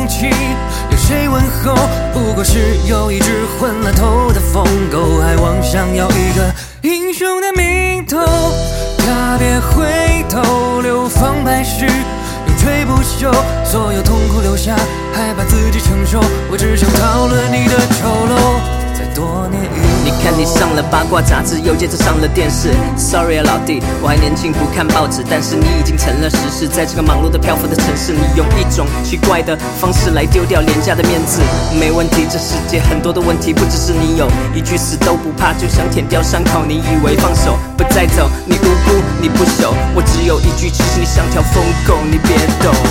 气，有谁问候？不过是有一只昏了头的疯狗，还妄想要一个英雄的名头。他别回头，流芳百世，永垂不朽，所有痛苦留下，害怕自己承受。我只想讨论你的丑陋，在多年以后。 你看你上了八卦杂志，又接着上了电视。Sorry 啊老弟，我还年轻不看报纸，但是你已经成了时事。在这个忙碌的漂浮的城市，你用一种奇怪的方式来丢掉廉价的面子。没问题，这世界很多的问题，不只是你有。一句死都不怕，就想舔掉伤口。你以为放手不再走，你无辜，你不朽。我只有一句，其实你像条疯狗，你别抖。